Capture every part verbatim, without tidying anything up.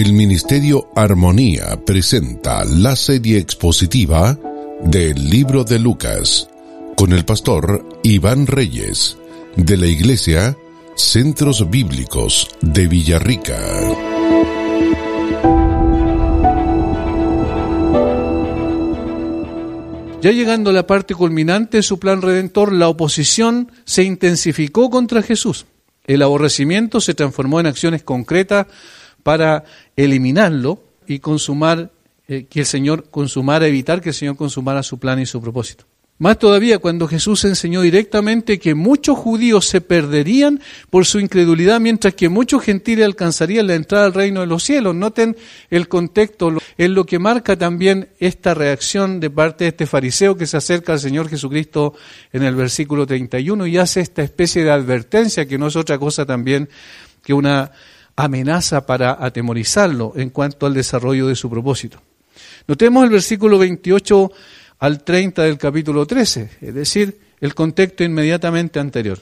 El Ministerio Armonía presenta la serie expositiva del libro de Lucas con el pastor Iván Reyes de la Iglesia Centros Bíblicos de Villarrica. Ya llegando a la parte culminante de su plan redentor, la oposición se intensificó contra Jesús. El aborrecimiento se transformó en acciones concretas para eliminarlo y consumar, eh, que el Señor consumara, evitar que el Señor consumara su plan y su propósito. Más todavía cuando Jesús enseñó directamente que muchos judíos se perderían por su incredulidad, mientras que muchos gentiles alcanzarían la entrada al reino de los cielos. Noten el contexto, es lo que marca también esta reacción de parte de este fariseo que se acerca al Señor Jesucristo en el versículo treinta y uno y hace esta especie de advertencia que no es otra cosa también que una amenaza para atemorizarlo en cuanto al desarrollo de su propósito. Notemos el versículo veintiocho al treinta del capítulo trece, es decir, el contexto inmediatamente anterior.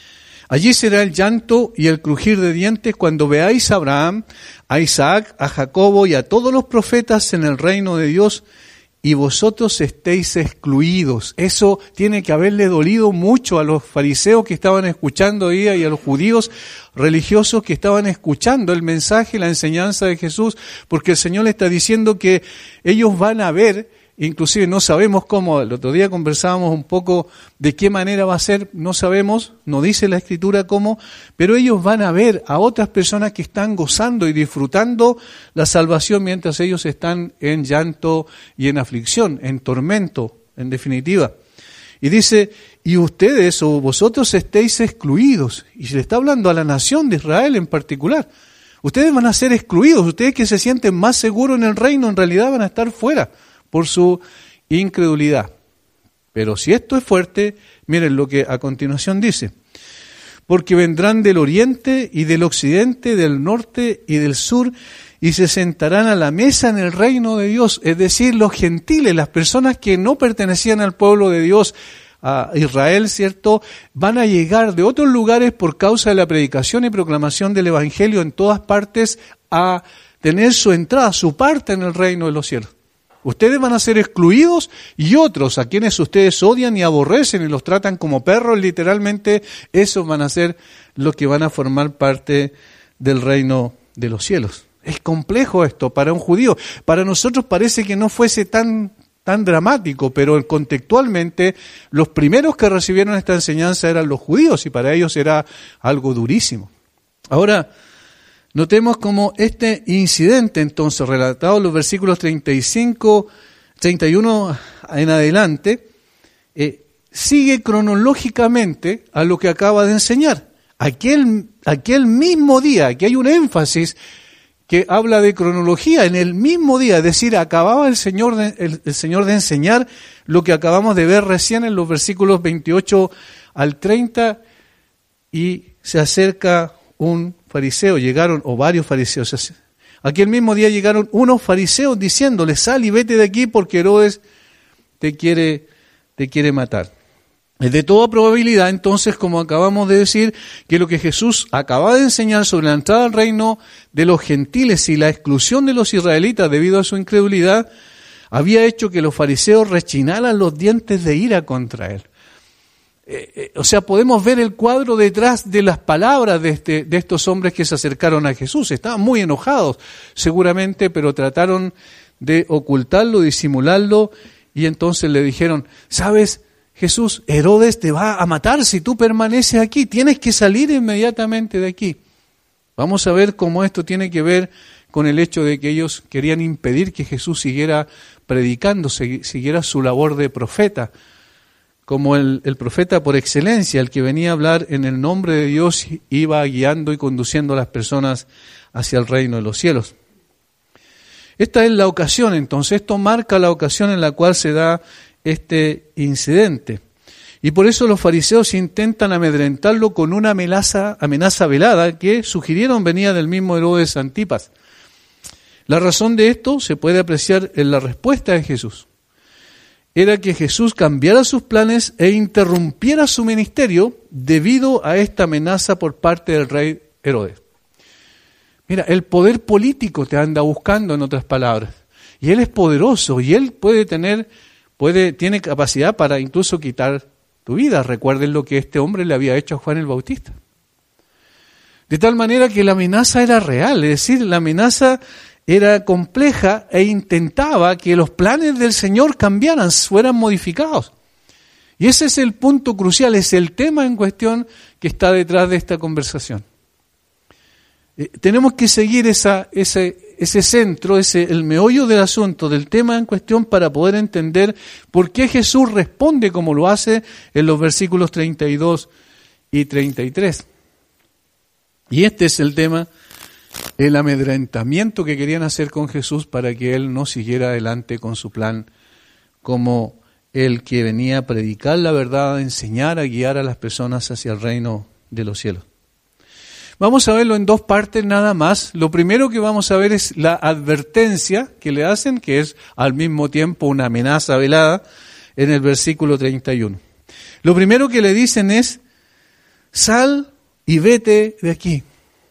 Allí será el llanto y el crujir de dientes cuando veáis a Abraham, a Isaac, a Jacobo y a todos los profetas en el reino de Dios y vosotros estéis excluidos. Eso tiene que haberle dolido mucho a los fariseos que estaban escuchando ahí y a los judíos religiosos que estaban escuchando el mensaje, la enseñanza de Jesús, porque el Señor le está diciendo que ellos van a ver. Inclusive no sabemos cómo, el otro día conversábamos un poco de qué manera va a ser, no sabemos, no dice la Escritura cómo, pero ellos van a ver a otras personas que están gozando y disfrutando la salvación mientras ellos están en llanto y en aflicción, en tormento, en definitiva. Y dice, y ustedes o vosotros estéis excluidos, y se le está hablando a la nación de Israel en particular. Ustedes van a ser excluidos, ustedes que se sienten más seguros en el reino, en realidad van a estar fuera por su incredulidad. Pero si esto es fuerte, miren lo que a continuación dice. Porque vendrán del oriente y del occidente, del norte y del sur, y se sentarán a la mesa en el reino de Dios. Es decir, los gentiles, las personas que no pertenecían al pueblo de Dios, a Israel, ¿cierto?, van a llegar de otros lugares por causa de la predicación y proclamación del Evangelio en todas partes a tener su entrada, su parte en el reino de los cielos. Ustedes van a ser excluidos y otros a quienes ustedes odian y aborrecen y los tratan como perros, literalmente, esos van a ser los que van a formar parte del reino de los cielos. Es complejo esto para un judío. Para nosotros parece que no fuese tan, tan dramático, pero contextualmente los primeros que recibieron esta enseñanza eran los judíos y para ellos era algo durísimo. Ahora, notemos cómo este incidente, entonces, relatado en los versículos treinta y cinco, treinta y uno en adelante, eh, sigue cronológicamente a lo que acaba de enseñar. Aquel, aquel mismo día, aquí hay un énfasis que habla de cronología, en el mismo día, es decir, acababa el Señor de, el, el Señor de enseñar lo que acabamos de ver recién en los versículos veintiocho al treinta y se acerca un fariseo, llegaron, o varios fariseos. Aquel mismo día llegaron unos fariseos diciéndole, sal y vete de aquí porque Herodes te quiere, te quiere matar. Es de toda probabilidad, entonces, como acabamos de decir, que lo que Jesús acaba de enseñar sobre la entrada al reino de los gentiles y la exclusión de los israelitas debido a su incredulidad, había hecho que los fariseos rechinaran los dientes de ira contra él. Eh, eh, o sea, podemos ver el cuadro detrás de las palabras de, este, de estos hombres que se acercaron a Jesús. Estaban muy enojados, seguramente, pero trataron de ocultarlo, disimularlo, y entonces le dijeron, ¿sabes, Jesús, Herodes te va a matar si tú permaneces aquí? Tienes que salir inmediatamente de aquí. Vamos a ver cómo esto tiene que ver con el hecho de que ellos querían impedir que Jesús siguiera predicando, siguiera su labor de profeta, como el, el profeta por excelencia, el que venía a hablar en el nombre de Dios, iba guiando y conduciendo a las personas hacia el reino de los cielos. Esta es la ocasión, entonces, esto marca la ocasión en la cual se da este incidente. Y por eso los fariseos intentan amedrentarlo con una amenaza, amenaza velada que sugirieron venía del mismo Herodes Antipas. La razón de esto se puede apreciar en la respuesta de Jesús. Era que Jesús cambiara sus planes e interrumpiera su ministerio debido a esta amenaza por parte del rey Herodes. Mira, el poder político te anda buscando, en otras palabras. Y él es poderoso y él puede tener, puede, tiene capacidad para incluso quitar tu vida. Recuerden lo que este hombre le había hecho a Juan el Bautista. De tal manera que la amenaza era real, es decir, la amenaza era compleja e intentaba que los planes del Señor cambiaran, fueran modificados. Y ese es el punto crucial, es el tema en cuestión que está detrás de esta conversación. Eh, tenemos que seguir esa, ese, ese centro, ese, el meollo del asunto, del tema en cuestión, para poder entender por qué Jesús responde como lo hace en los versículos treinta y dos y treinta y tres. Y este es el tema, el amedrentamiento que querían hacer con Jesús para que Él no siguiera adelante con su plan como el que venía a predicar la verdad, a enseñar, a guiar a las personas hacia el reino de los cielos. Vamos a verlo en dos partes nada más. Lo primero que vamos a ver es la advertencia que le hacen, que es al mismo tiempo una amenaza velada, en el versículo treinta y uno. Lo primero que le dicen es, sal y vete de aquí.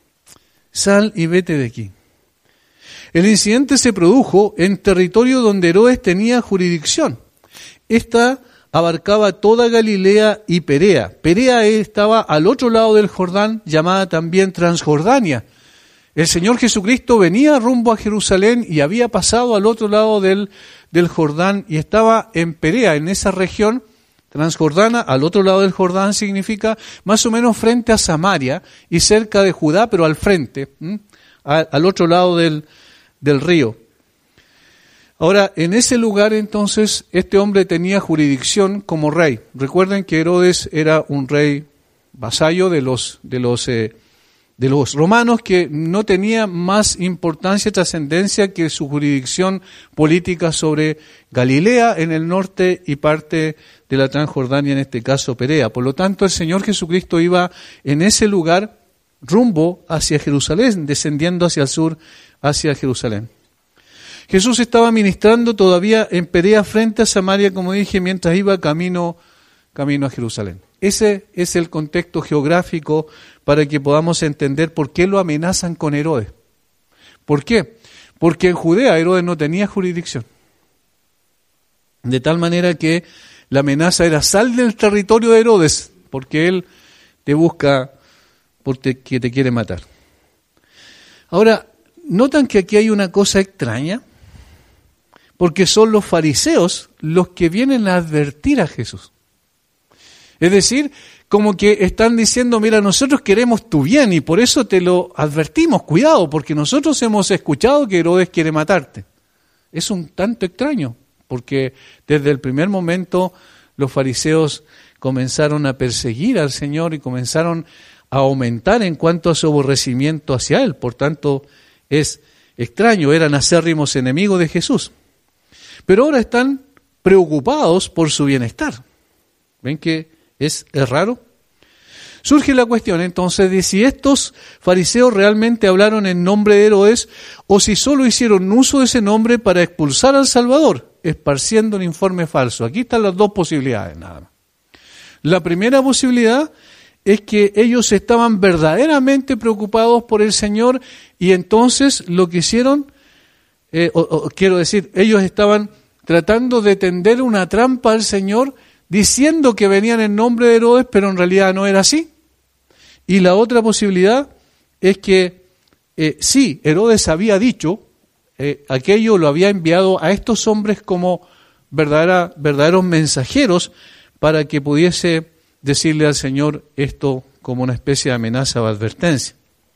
Sal y vete de aquí. El incidente se produjo en territorio donde Herodes tenía jurisdicción. Esta abarcaba toda Galilea y Perea. Perea estaba al otro lado del Jordán, llamada también Transjordania. El Señor Jesucristo venía rumbo a Jerusalén y había pasado al otro lado del, del Jordán y estaba en Perea, en esa región transjordana. Al otro lado del Jordán significa más o menos frente a Samaria y cerca de Judá, pero al frente, ¿m? al otro lado del, del río. Ahora, en ese lugar entonces, este hombre tenía jurisdicción como rey. Recuerden que Herodes era un rey vasallo de los, de los, eh, de los romanos, que no tenía más importancia y trascendencia que su jurisdicción política sobre Galilea en el norte y parte de la Transjordania, en este caso Perea. Por lo tanto, el Señor Jesucristo iba en ese lugar rumbo hacia Jerusalén, descendiendo hacia el sur, hacia Jerusalén. Jesús estaba ministrando todavía en Perea frente a Samaria, como dije, mientras iba camino, camino a Jerusalén. Ese es el contexto geográfico para que podamos entender por qué lo amenazan con Herodes. ¿Por qué? Porque en Judea Herodes no tenía jurisdicción. De tal manera que la amenaza era: sal del territorio de Herodes, porque él te busca, porque te quiere matar. Ahora, ¿notan que aquí hay una cosa extraña? Porque son los fariseos los que vienen a advertir a Jesús. Es decir, como que están diciendo, mira, nosotros queremos tu bien y por eso te lo advertimos, cuidado, porque nosotros hemos escuchado que Herodes quiere matarte. Es un tanto extraño, porque desde el primer momento los fariseos comenzaron a perseguir al Señor y comenzaron a aumentar en cuanto a su aborrecimiento hacia Él. Por tanto, es extraño, eran acérrimos enemigos de Jesús. Pero ahora están preocupados por su bienestar. ¿Ven que es, es raro? Surge la cuestión entonces de si estos fariseos realmente hablaron en nombre de Herodes o si solo hicieron uso de ese nombre para expulsar al Salvador, esparciendo un informe falso. Aquí están las dos posibilidades nada más. La primera posibilidad es que ellos estaban verdaderamente preocupados por el Señor y entonces lo que hicieron, eh, o, o, quiero decir, ellos estaban tratando de tender una trampa al Señor diciendo que venían en nombre de Herodes, pero en realidad no era así. Y la otra posibilidad es que eh, sí, Herodes había dicho, eh, aquello lo había enviado a estos hombres como verdadera, verdaderos mensajeros para que pudiese decirle al Señor esto como una especie de amenaza o advertencia.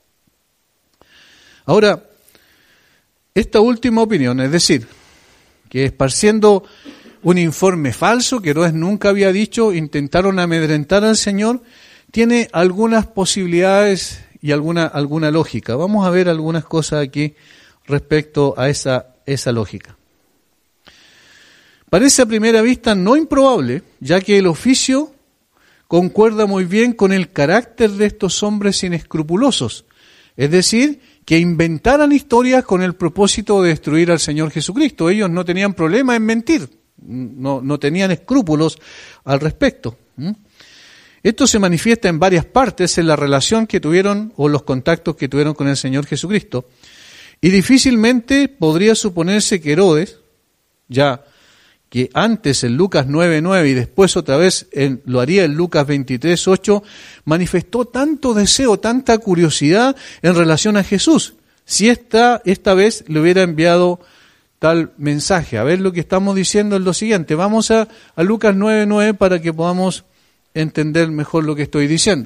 Ahora, esta última opinión, es decir, que esparciendo un informe falso que Herodes nunca había dicho, intentaron amedrentar al Señor, tiene algunas posibilidades y alguna, alguna lógica. Vamos a ver algunas cosas aquí respecto a esa, esa lógica. Parece a primera vista no improbable, ya que el oficio concuerda muy bien con el carácter de estos hombres inescrupulosos, es decir, que inventaran historias con el propósito de destruir al Señor Jesucristo. Ellos no tenían problema en mentir, no, no tenían escrúpulos al respecto. Esto se manifiesta en varias partes en la relación que tuvieron o los contactos que tuvieron con el Señor Jesucristo. Y difícilmente podría suponerse que Herodes, ya que antes en Lucas nueve nueve y después otra vez en, lo haría en Lucas veintitrés ocho, manifestó tanto deseo, tanta curiosidad en relación a Jesús, si esta, esta vez le hubiera enviado tal mensaje. A ver, lo que estamos diciendo es lo siguiente. Vamos a, a Lucas nueve nueve para que podamos entender mejor lo que estoy diciendo.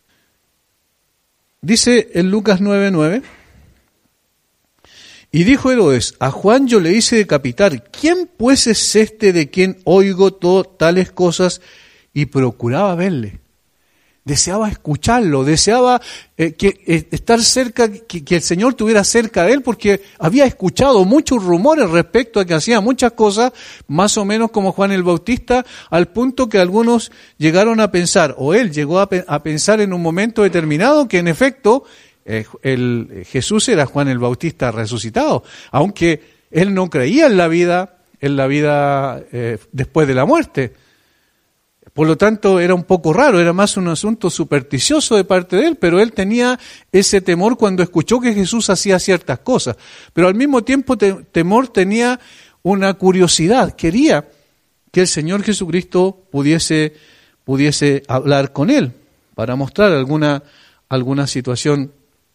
Dice en Lucas nueve nueve, y dijo Herodes, a Juan yo le hice decapitar, ¿quién pues es este de quien oigo todo, tales cosas? Y procuraba verle, deseaba escucharlo, deseaba eh, que, eh, estar cerca, que, que el Señor estuviera cerca de él, porque había escuchado muchos rumores respecto a que hacía muchas cosas, más o menos como Juan el Bautista, al punto que algunos llegaron a pensar, o él llegó a, pe- a pensar en un momento determinado, que en efecto eh, el, Jesús era Juan el Bautista resucitado, aunque él no creía en la vida, en la vida eh, después de la muerte. Por lo tanto, era un poco raro, era más un asunto supersticioso de parte de él, pero él tenía ese temor cuando escuchó que Jesús hacía ciertas cosas. Pero al mismo tiempo, te, temor tenía una curiosidad, quería que el Señor Jesucristo pudiese, pudiese hablar con él para mostrar alguna, alguna situación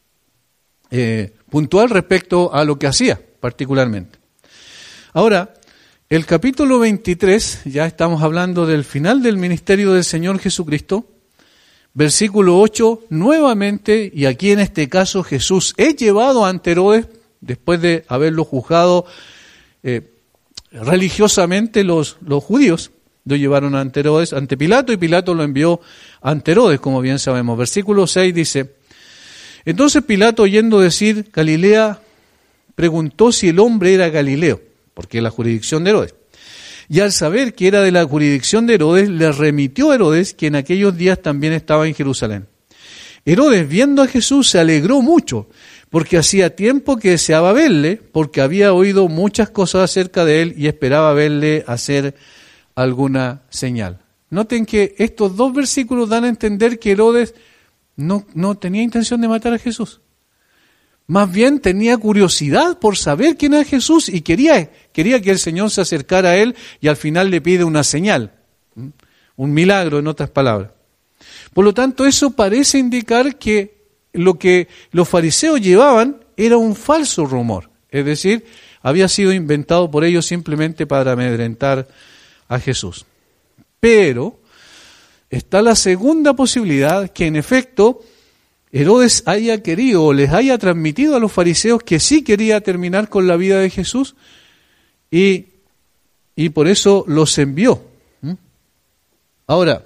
eh, puntual respecto a lo que hacía particularmente. Ahora, el capítulo veintitrés, ya estamos hablando del final del ministerio del Señor Jesucristo, versículo ocho, nuevamente, y aquí en este caso Jesús es llevado ante Herodes, después de haberlo juzgado eh, religiosamente los, los judíos, lo llevaron ante Herodes, ante Pilato, y Pilato lo envió ante Herodes, como bien sabemos. Versículo seis dice, entonces Pilato, oyendo decir Galilea, preguntó si el hombre era Galileo, porque es la jurisdicción de Herodes. Y al saber que era de la jurisdicción de Herodes, le remitió a Herodes, que en aquellos días también estaba en Jerusalén. Herodes, viendo a Jesús, se alegró mucho, porque hacía tiempo que deseaba verle, porque había oído muchas cosas acerca de él y esperaba verle hacer alguna señal. Noten que estos dos versículos dan a entender que Herodes no, no tenía intención de matar a Jesús. Más bien tenía curiosidad por saber quién era Jesús y quería, quería que el Señor se acercara a él y al final le pide una señal, un milagro en otras palabras. Por lo tanto, eso parece indicar que lo que los fariseos llevaban era un falso rumor, es decir, había sido inventado por ellos simplemente para amedrentar a Jesús. Pero está la segunda posibilidad, que en efecto Herodes haya querido o les haya transmitido a los fariseos que sí quería terminar con la vida de Jesús y, y por eso los envió. ¿Mm? Ahora,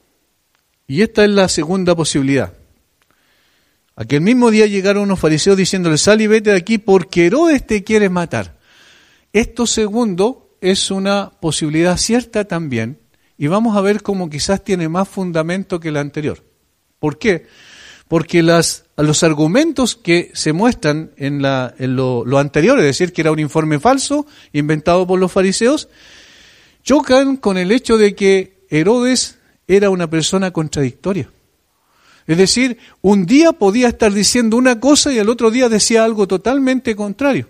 y esta es la segunda posibilidad. Aquel mismo día llegaron unos fariseos diciéndole, sal y vete de aquí porque Herodes te quiere matar. Esto segundo es una posibilidad cierta también y vamos a ver cómo quizás tiene más fundamento que la anterior. ¿Por qué? Porque las, los argumentos que se muestran en, la, en lo, lo anterior, es decir, que era un informe falso inventado por los fariseos, chocan con el hecho de que Herodes era una persona contradictoria. Es decir, un día podía estar diciendo una cosa y al otro día decía algo totalmente contrario.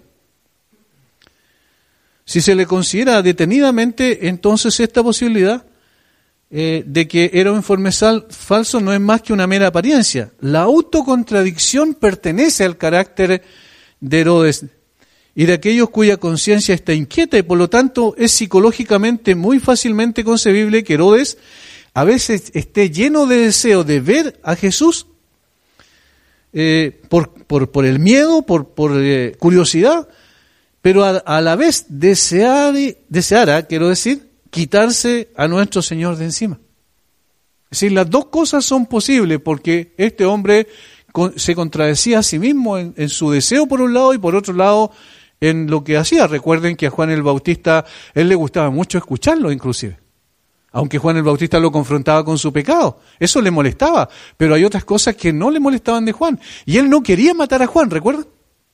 Si se le considera detenidamente, entonces esta posibilidad Eh, de que era un informe sal, falso no es más que una mera apariencia. La autocontradicción pertenece al carácter de Herodes y de aquellos cuya conciencia está inquieta y por lo tanto es psicológicamente muy fácilmente concebible que Herodes a veces esté lleno de deseo de ver a Jesús eh, por, por, por el miedo, por, por eh, curiosidad, pero a, a la vez desear, deseara, quiero decir, quitarse a nuestro Señor de encima. Es decir, las dos cosas son posibles porque este hombre se contradecía a sí mismo en, en su deseo por un lado y por otro lado en lo que hacía. Recuerden que a Juan el Bautista, él le gustaba mucho escucharlo inclusive. Aunque Juan el Bautista lo confrontaba con su pecado. Eso le molestaba, pero hay otras cosas que no le molestaban de Juan. Y él no quería matar a Juan, ¿recuerdan?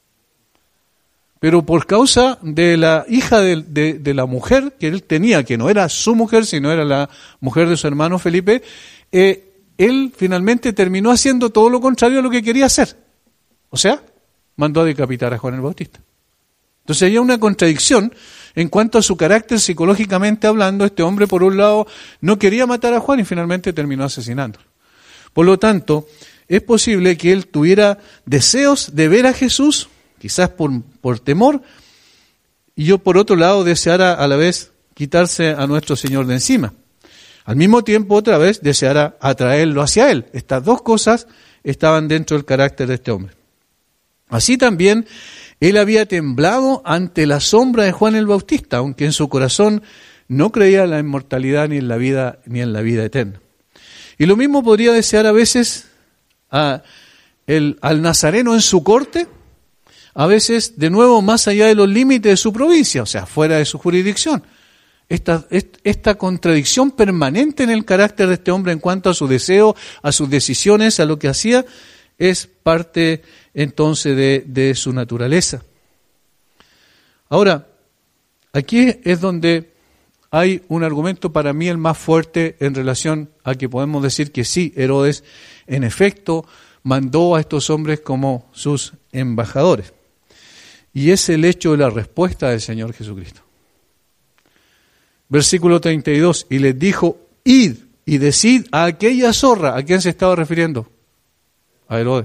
Pero por causa de la hija de, de, de la mujer que él tenía, que no era su mujer, sino era la mujer de su hermano Felipe, eh, él finalmente terminó haciendo todo lo contrario a lo que quería hacer. O sea, mandó a decapitar a Juan el Bautista. Entonces había una contradicción en cuanto a su carácter psicológicamente hablando. Este hombre, por un lado, no quería matar a Juan y finalmente terminó asesinándolo. Por lo tanto, es posible que él tuviera deseos de ver a Jesús, quizás por, por temor, y yo por otro lado deseara a la vez quitarse a nuestro Señor de encima. Al mismo tiempo, otra vez, deseara atraerlo hacia él. Estas dos cosas estaban dentro del carácter de este hombre. Así también, él había temblado ante la sombra de Juan el Bautista, aunque en su corazón no creía en la inmortalidad ni en la vida, ni en la vida eterna. Y lo mismo podría desear a veces a el, al nazareno en su corte, a veces de nuevo más allá de los límites de su provincia, o sea, fuera de su jurisdicción. Esta, esta contradicción permanente en el carácter de este hombre en cuanto a su deseo, a sus decisiones, a lo que hacía, es parte entonces de, de su naturaleza. Ahora, aquí es donde hay un argumento para mí el más fuerte en relación a que podemos decir que sí, Herodes en efecto mandó a estos hombres como sus embajadores. Y es el hecho de la respuesta del Señor Jesucristo. Versículo treinta y dos, y les dijo, id y decid a aquella zorra. ¿A quién se estaba refiriendo? A Herodes.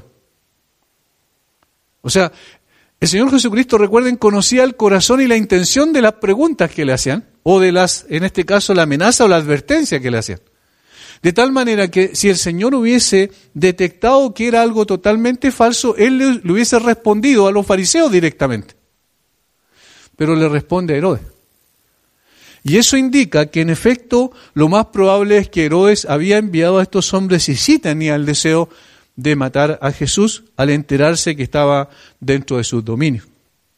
O sea, el Señor Jesucristo, recuerden, conocía el corazón y la intención de las preguntas que le hacían, o de las, en este caso, la amenaza o la advertencia que le hacían. De tal manera que si el Señor hubiese detectado que era algo totalmente falso, Él le, le hubiese respondido a los fariseos directamente. Pero le responde a Herodes. Y eso indica que en efecto lo más probable es que Herodes había enviado a estos hombres y sí tenía el deseo de matar a Jesús al enterarse que estaba dentro de sus dominios.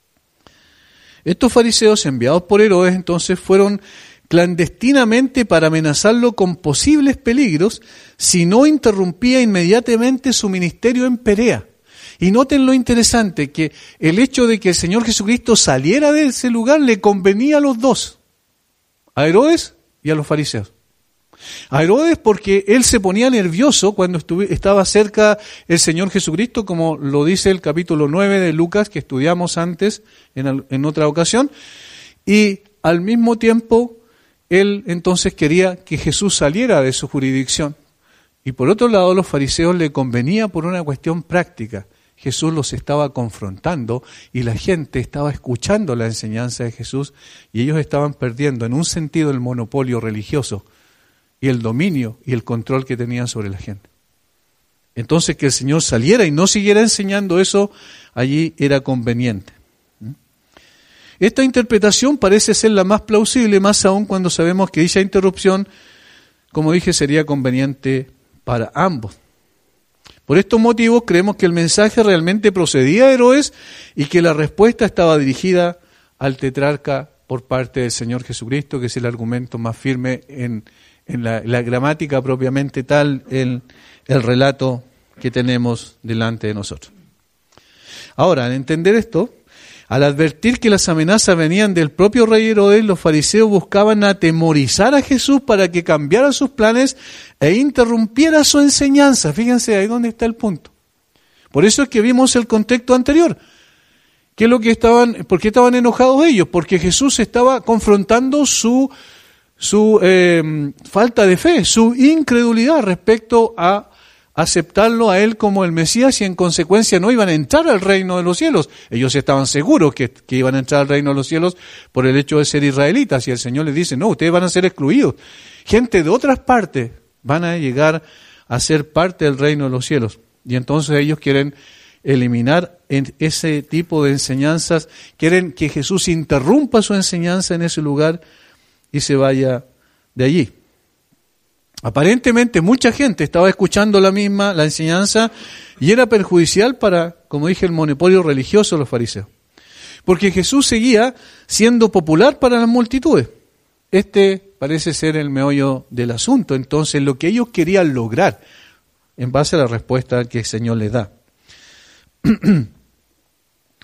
Estos fariseos enviados por Herodes entonces fueron clandestinamente para amenazarlo con posibles peligros si no interrumpía inmediatamente su ministerio en Perea. Y noten lo interesante, que el hecho de que el Señor Jesucristo saliera de ese lugar le convenía a los dos. A Herodes y a los fariseos. A Herodes porque él se ponía nervioso cuando estuve, estaba cerca el Señor Jesucristo, como lo dice el capítulo nueve de Lucas, que estudiamos antes en, en otra ocasión. Y al mismo tiempo, él entonces quería que Jesús saliera de su jurisdicción. Y por otro lado, a los fariseos le convenía por una cuestión práctica. Jesús los estaba confrontando y la gente estaba escuchando la enseñanza de Jesús y ellos estaban perdiendo en un sentido el monopolio religioso y el dominio y el control que tenían sobre la gente. Entonces que el Señor saliera y no siguiera enseñando eso, allí era conveniente. Esta interpretación parece ser la más plausible, más aún cuando sabemos que dicha interrupción, como dije, sería conveniente para ambos. Por estos motivos creemos que el mensaje realmente procedía de Herodes y que la respuesta estaba dirigida al tetrarca por parte del Señor Jesucristo, que es el argumento más firme en, en la, la gramática propiamente tal, el, el relato que tenemos delante de nosotros. Ahora, al entender esto, al advertir que las amenazas venían del propio rey Herodes, los fariseos buscaban atemorizar a Jesús para que cambiara sus planes e interrumpiera su enseñanza. Fíjense ahí donde está el punto. Por eso es que vimos el contexto anterior. ¿Qué es lo que estaban, por qué estaban enojados ellos? Porque Jesús estaba confrontando su, su eh, falta de fe, su incredulidad respecto a aceptarlo a él como el Mesías y en consecuencia no iban a entrar al reino de los cielos. Ellos estaban seguros que, que iban a entrar al reino de los cielos por el hecho de ser israelitas y el Señor les dice, no, ustedes van a ser excluidos. Gente de otras partes van a llegar a ser parte del reino de los cielos. Y entonces ellos quieren eliminar ese tipo de enseñanzas, quieren que Jesús interrumpa su enseñanza en ese lugar y se vaya de allí. Aparentemente mucha gente estaba escuchando la misma, la enseñanza, y era perjudicial para, como dije, el monopolio religioso de los fariseos. Porque Jesús seguía siendo popular para las multitudes. Este parece ser el meollo del asunto. Entonces, lo que ellos querían lograr, en base a la respuesta que el Señor les da.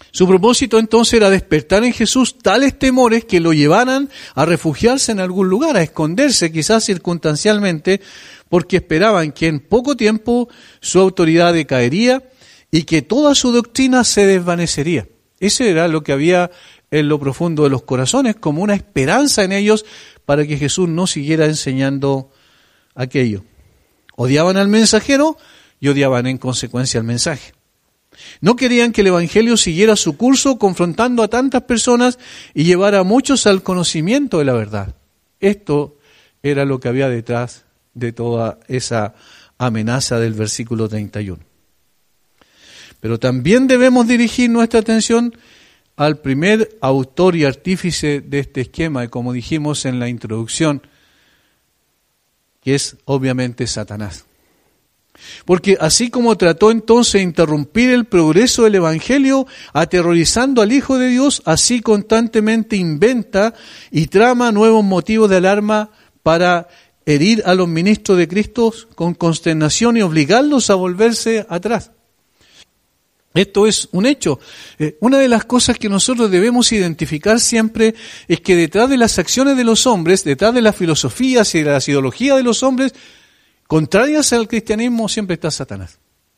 Su propósito entonces era despertar en Jesús tales temores que lo llevaran a refugiarse en algún lugar, a esconderse quizás circunstancialmente, porque esperaban que en poco tiempo su autoridad decaería y que toda su doctrina se desvanecería. Eso era lo que había en lo profundo de los corazones, como una esperanza en ellos para que Jesús no siguiera enseñando aquello. Odiaban al mensajero y odiaban en consecuencia al mensaje. No querían que el Evangelio siguiera su curso confrontando a tantas personas y llevara a muchos al conocimiento de la verdad. Esto era lo que había detrás de toda esa amenaza del versículo treinta y uno. Pero también debemos dirigir nuestra atención al primer autor y artífice de este esquema, y como dijimos en la introducción, que es obviamente Satanás. Porque así como trató entonces de interrumpir el progreso del Evangelio, aterrorizando al Hijo de Dios, así constantemente inventa y trama nuevos motivos de alarma para herir a los ministros de Cristo con consternación y obligarlos a volverse atrás. Esto es un hecho. Eh, una de las cosas que nosotros debemos identificar siempre es que detrás de las acciones de los hombres, detrás de las filosofías y de las ideologías de los hombres, contrarias al cristianismo, siempre está Satanás.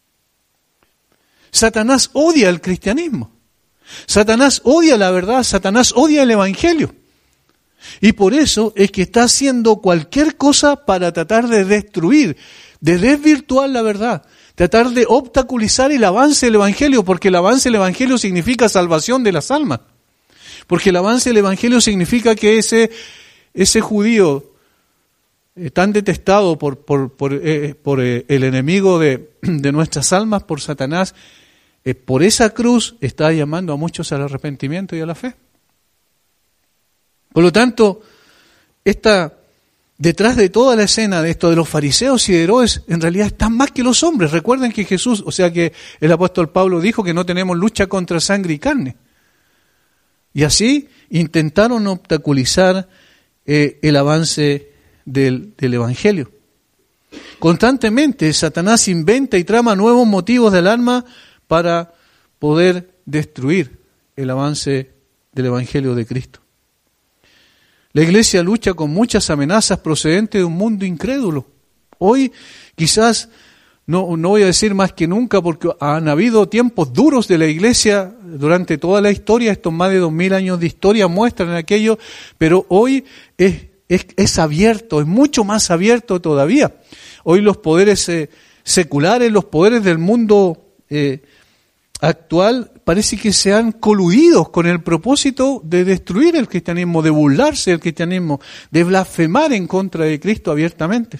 Satanás odia el cristianismo. Satanás odia la verdad. Satanás odia el Evangelio. Y por eso es que está haciendo cualquier cosa para tratar de destruir, de desvirtuar la verdad, tratar de obstaculizar el avance del Evangelio, porque el avance del Evangelio significa salvación de las almas. Porque el avance del Evangelio significa que ese, ese judío eh, tan detestado por, por, por, eh, por eh, el enemigo de, de nuestras almas, por Satanás, eh, por esa cruz está llamando a muchos al arrepentimiento y a la fe. Por lo tanto, esta, detrás de toda la escena de esto de los fariseos y de Herodes, en realidad están más que los hombres. Recuerden que Jesús, o sea que el apóstol Pablo dijo que no tenemos lucha contra sangre y carne. Y así intentaron obstaculizar eh, el avance del, del Evangelio. Constantemente Satanás inventa y trama nuevos motivos de alarma para poder destruir el avance del Evangelio de Cristo. La iglesia lucha con muchas amenazas procedentes de un mundo incrédulo. Hoy quizás, no, no voy a decir más que nunca, porque han habido tiempos duros de la iglesia durante toda la historia, estos más de dos mil años de historia muestran aquello, pero hoy es, es, es abierto, es mucho más abierto todavía. Hoy los poderes eh, seculares, los poderes del mundo eh, actual parece que se han coludido con el propósito de destruir el cristianismo, de burlarse del cristianismo, de blasfemar en contra de Cristo abiertamente.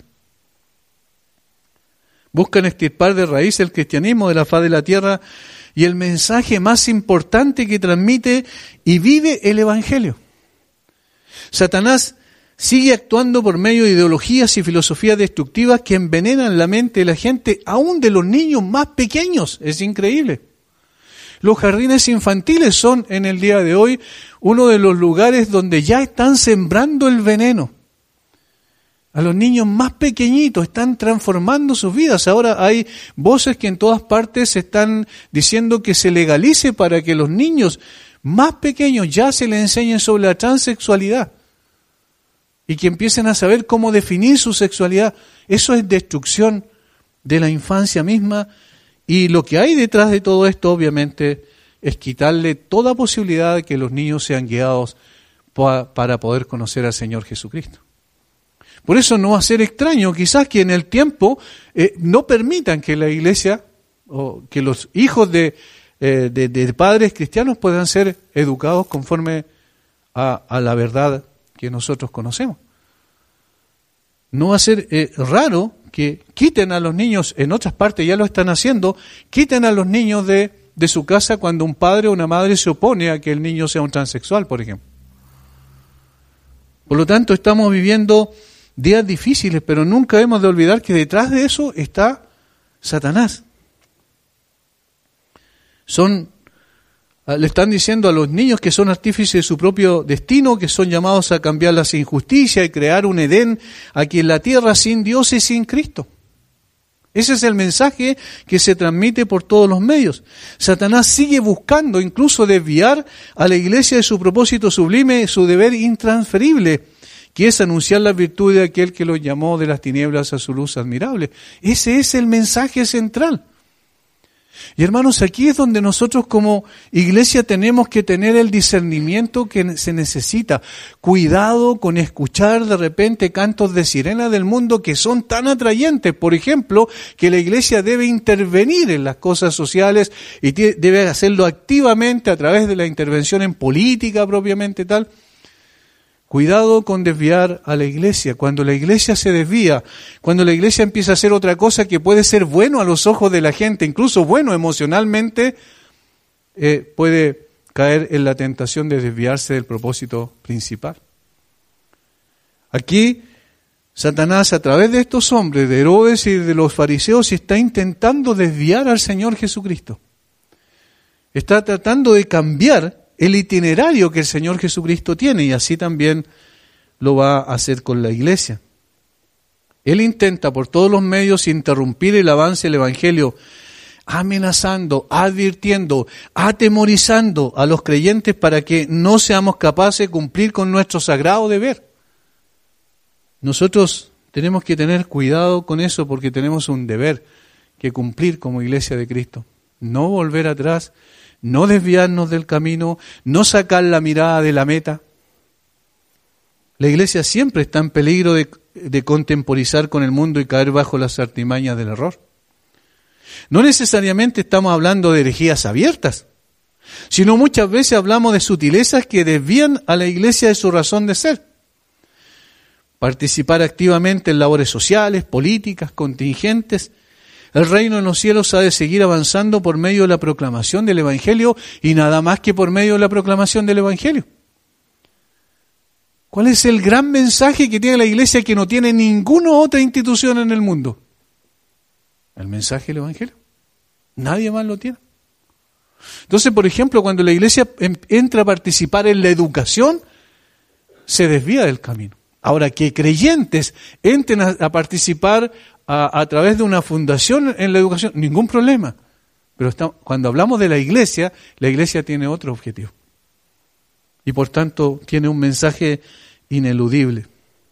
Buscan extirpar de raíz el cristianismo de la faz de la tierra y el mensaje más importante que transmite y vive el Evangelio. Satanás sigue actuando por medio de ideologías y filosofías destructivas que envenenan la mente de la gente, aún de los niños más pequeños. Es increíble. Los jardines infantiles son en el día de hoy uno de los lugares donde ya están sembrando el veneno. A los niños más pequeñitos están transformando sus vidas. Ahora hay voces que en todas partes están diciendo que se legalice para que los niños más pequeños ya se les enseñen sobre la transexualidad y que empiecen a saber cómo definir su sexualidad. Eso es destrucción de la infancia misma. Y lo que hay detrás de todo esto, obviamente, es quitarle toda posibilidad de que los niños sean guiados pa- para poder conocer al Señor Jesucristo. Por eso no va a ser extraño, quizás que en el tiempo eh, no permitan que la iglesia o que los hijos de, eh, de, de padres cristianos puedan ser educados conforme a, a la verdad que nosotros conocemos. No va a ser eh, raro que quiten a los niños, en otras partes ya lo están haciendo, quiten a los niños de, de su casa cuando un padre o una madre se opone a que el niño sea un transexual, por ejemplo. Por lo tanto, estamos viviendo días difíciles, pero nunca hemos de olvidar que detrás de eso está Satanás. Son, le están diciendo a los niños que son artífices de su propio destino, que son llamados a cambiar las injusticias y crear un Edén aquí en la tierra sin Dios y sin Cristo. Ese es el mensaje que se transmite por todos los medios. Satanás sigue buscando incluso desviar a la iglesia de su propósito sublime, su deber intransferible, que es anunciar la virtud de aquel que los llamó de las tinieblas a su luz admirable. Ese es el mensaje central. Y hermanos, aquí es donde nosotros como iglesia tenemos que tener el discernimiento que se necesita. Cuidado con escuchar de repente cantos de sirena del mundo que son tan atrayentes. Por ejemplo, que la iglesia debe intervenir en las cosas sociales y debe hacerlo activamente a través de la intervención en política propiamente tal. Cuidado con desviar a la iglesia. Cuando la iglesia se desvía, cuando la iglesia empieza a hacer otra cosa que puede ser bueno a los ojos de la gente, incluso bueno emocionalmente, eh, puede caer en la tentación de desviarse del propósito principal. Aquí, Satanás, a través de estos hombres, de Herodes y de los fariseos, está intentando desviar al Señor Jesucristo. Está tratando de cambiar el itinerario que el Señor Jesucristo tiene, y así también lo va a hacer con la iglesia. Él intenta por todos los medios interrumpir el avance del Evangelio, amenazando, advirtiendo, atemorizando a los creyentes para que no seamos capaces de cumplir con nuestro sagrado deber. Nosotros tenemos que tener cuidado con eso porque tenemos un deber que cumplir como iglesia de Cristo. No volver atrás, no desviarnos del camino, no sacar la mirada de la meta. La iglesia siempre está en peligro de, de contemporizar con el mundo y caer bajo las artimañas del error. No necesariamente estamos hablando de herejías abiertas, sino muchas veces hablamos de sutilezas que desvían a la iglesia de su razón de ser. Participar activamente en labores sociales, políticas, contingentes. El reino de los cielos ha de seguir avanzando por medio de la proclamación del Evangelio y nada más que por medio de la proclamación del Evangelio. ¿Cuál es el gran mensaje que tiene la iglesia que no tiene ninguna otra institución en el mundo? El mensaje del Evangelio. Nadie más lo tiene. Entonces, por ejemplo, cuando la iglesia entra a participar en la educación, se desvía del camino. Ahora, que creyentes entren a, a participar a, a través de una fundación en la educación, ningún problema. Pero está, cuando hablamos de la iglesia, la iglesia tiene otro objetivo. Y por tanto, tiene un mensaje ineludible.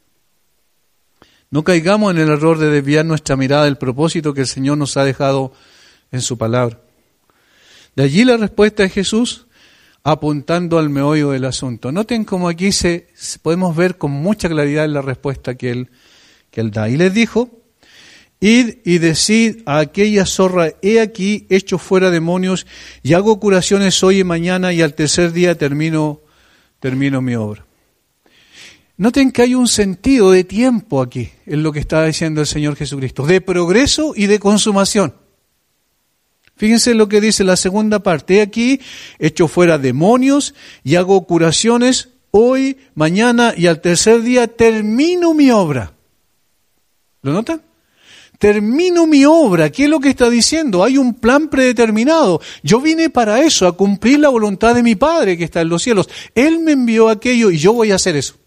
No caigamos en el error de desviar nuestra mirada del propósito que el Señor nos ha dejado en su palabra. De allí la respuesta de Jesús, apuntando al meollo del asunto. Noten cómo aquí se podemos ver con mucha claridad la respuesta que él, que él da. Y les dijo: id y decid a aquella zorra, he aquí hecho fuera demonios, y hago curaciones hoy y mañana, y al tercer día termino, termino mi obra. Noten que hay un sentido de tiempo aquí, en lo que está diciendo el Señor Jesucristo, de progreso y de consumación. Fíjense lo que dice la segunda parte. He aquí, echo fuera demonios y hago curaciones hoy, mañana y al tercer día termino mi obra. ¿Lo notan? Termino mi obra. ¿Qué es lo que está diciendo? Hay un plan predeterminado. Yo vine para eso, a cumplir la voluntad de mi Padre que está en los cielos. Él me envió aquello y yo voy a hacer eso.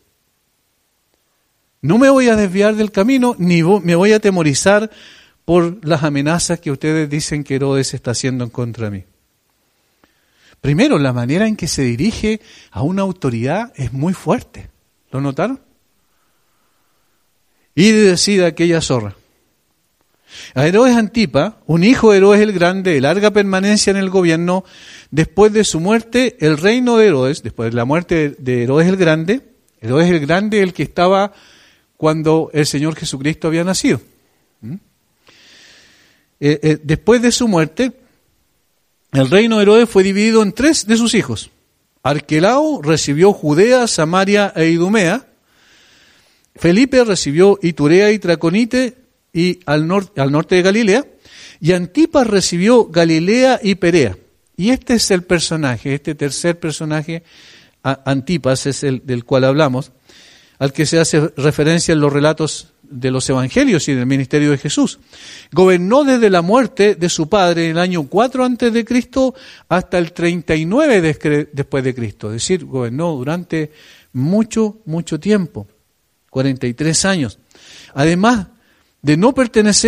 No me voy a desviar del camino, ni me voy a atemorizar por las amenazas que ustedes dicen que Herodes está haciendo en contra de mí. Primero, la manera en que se dirige a una autoridad es muy fuerte. ¿Lo notaron? Y decida aquella zorra. A Herodes Antipa, un hijo de Herodes el Grande, de larga permanencia en el gobierno, después de su muerte, el reino de Herodes, después de la muerte de Herodes el Grande, Herodes el Grande, el que estaba cuando el Señor Jesucristo había nacido. ¿Mm? Eh, eh, después de su muerte, el reino de Herodes fue dividido en tres de sus hijos. Arquelao recibió Judea, Samaria e Idumea. Felipe recibió Iturea y Traconite y al, nor- al norte de Galilea. Y Antipas recibió Galilea y Perea. Y este es el personaje, este tercer personaje, a- Antipas, es el del cual hablamos, al que se hace referencia en los relatos de los evangelios y del ministerio de Jesús. Gobernó desde la muerte de su padre en el año cuatro antes de Cristo hasta el treinta y nueve después de Cristo. Es decir, gobernó durante mucho, mucho tiempo, cuarenta y tres años. Además de no pertenecer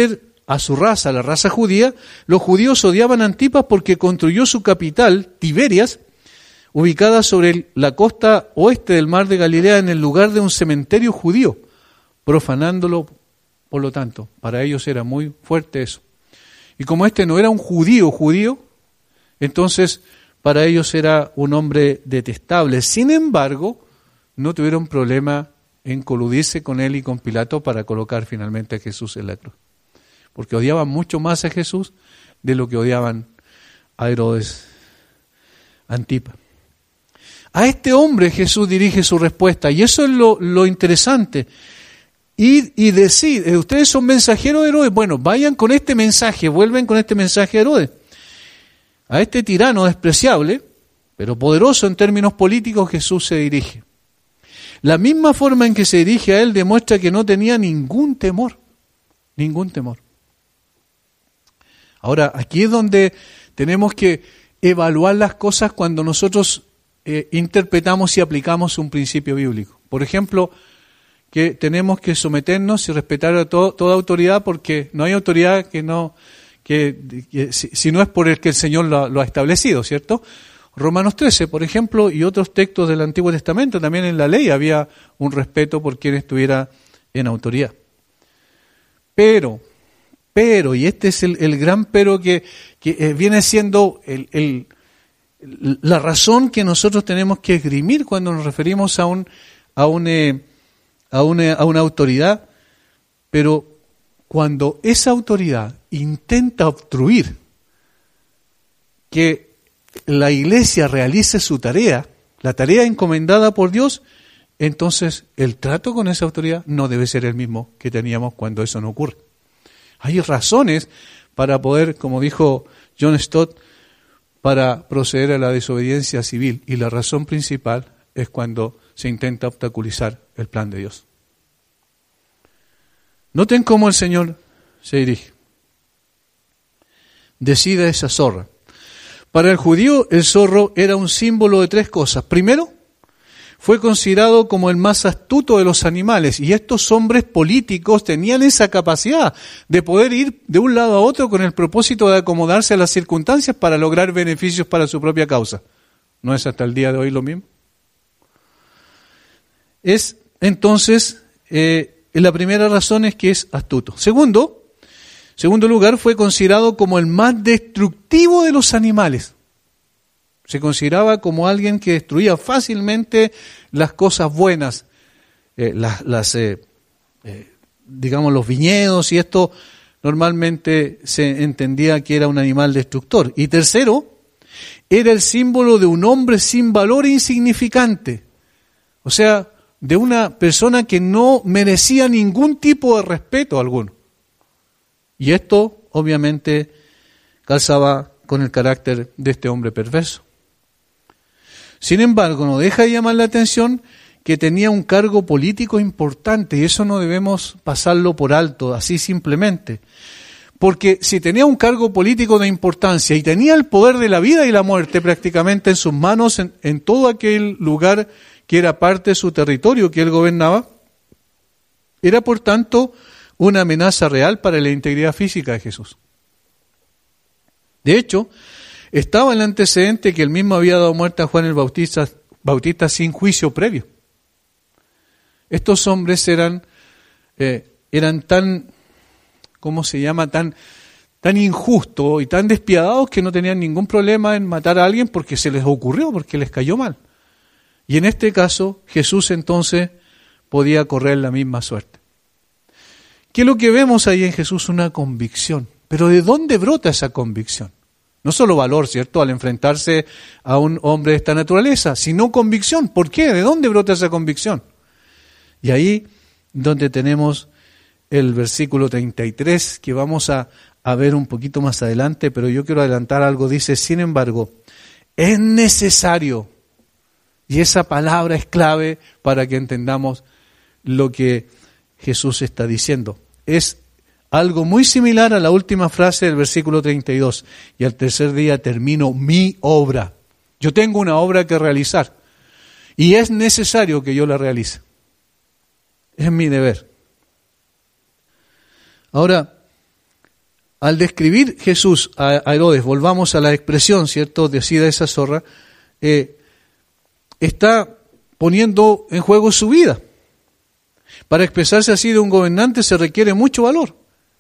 a su raza, la raza judía, los judíos odiaban a Antipas porque construyó su capital, Tiberias, ubicada sobre la costa oeste del mar de Galilea, en el lugar de un cementerio judío, profanándolo, por lo tanto. Para ellos era muy fuerte eso. Y como este no era un judío judío, entonces para ellos era un hombre detestable. Sin embargo, no tuvieron problema en coludirse con él y con Pilato para colocar finalmente a Jesús en la cruz. Porque odiaban mucho más a Jesús de lo que odiaban a Herodes Antipas. A este hombre Jesús dirige su respuesta, y eso es lo, lo interesante. Ir y decir, ustedes son mensajeros de Herodes, bueno, vayan con este mensaje, vuelven con este mensaje a Herodes. A este tirano despreciable, pero poderoso en términos políticos, Jesús se dirige. La misma forma en que se dirige a él demuestra que no tenía ningún temor, ningún temor. Ahora, aquí es donde tenemos que evaluar las cosas cuando nosotros eh, interpretamos y aplicamos un principio bíblico. Por ejemplo, que tenemos que someternos y respetar a to- toda autoridad, porque no hay autoridad que no, que, que si, si no es por el que el Señor lo, lo ha establecido, ¿cierto? Romanos trece, por ejemplo, y otros textos del Antiguo Testamento, también en la ley había un respeto por quien estuviera en autoridad. Pero, pero, y este es el, el gran pero que, que eh, viene siendo el, el, la razón que nosotros tenemos que esgrimir cuando nos referimos a un, a un, eh, a una, a una autoridad, pero cuando esa autoridad intenta obstruir que la iglesia realice su tarea, la tarea encomendada por Dios, entonces el trato con esa autoridad no debe ser el mismo que teníamos cuando eso no ocurre. Hay razones para poder, como dijo John Stott, para proceder a la desobediencia civil, y la razón principal es cuando se intenta obstaculizar el plan de Dios. Noten cómo el Señor se dirige. Decide esa zorra. Para el judío, el zorro era un símbolo de tres cosas. Primero, fue considerado como el más astuto de los animales, y estos hombres políticos tenían esa capacidad de poder ir de un lado a otro con el propósito de acomodarse a las circunstancias para lograr beneficios para su propia causa. ¿No es hasta el día de hoy lo mismo? Es entonces, eh, la primera razón es que es astuto. Segundo, segundo lugar, fue considerado como el más destructivo de los animales. Se consideraba como alguien que destruía fácilmente las cosas buenas, eh, las, las eh, eh, digamos los viñedos, y esto normalmente se entendía que era un animal destructor. Y tercero, era el símbolo de un hombre sin valor e insignificante, o sea, de una persona que no merecía ningún tipo de respeto alguno. Y esto obviamente calzaba con el carácter de este hombre perverso. Sin embargo, no deja de llamar la atención que tenía un cargo político importante, y eso no debemos pasarlo por alto, así simplemente. Porque si tenía un cargo político de importancia y tenía el poder de la vida y la muerte prácticamente en sus manos, en, en todo aquel lugar que era parte de su territorio que él gobernaba, era por tanto una amenaza real para la integridad física de Jesús. De hecho, estaba el antecedente que él mismo había dado muerte a Juan el Bautista, Bautista sin juicio previo. Estos hombres eran, eh, eran tan, ¿cómo se llama?, tan, tan injustos y tan despiadados que no tenían ningún problema en matar a alguien porque se les ocurrió, porque les cayó mal. Y en este caso, Jesús entonces podía correr la misma suerte. ¿Qué es lo que vemos ahí en Jesús? Una convicción. Pero ¿de dónde brota esa convicción? No solo valor, ¿cierto?, al enfrentarse a un hombre de esta naturaleza, sino convicción. ¿Por qué? ¿De dónde brota esa convicción? Y ahí donde tenemos el versículo treinta y tres, que vamos a, a ver un poquito más adelante, pero yo quiero adelantar algo. Dice, sin embargo, es necesario, y esa palabra es clave para que entendamos lo que Jesús está diciendo. Es algo muy similar a la última frase del versículo treinta y dos. Y al tercer día termino mi obra. Yo tengo una obra que realizar. Y es necesario que yo la realice. Es mi deber. Ahora, al describir Jesús a, a Herodes, volvamos a la expresión, ¿cierto?, decida esa zorra, eh, está poniendo en juego su vida. Para expresarse así de un gobernante se requiere mucho valor.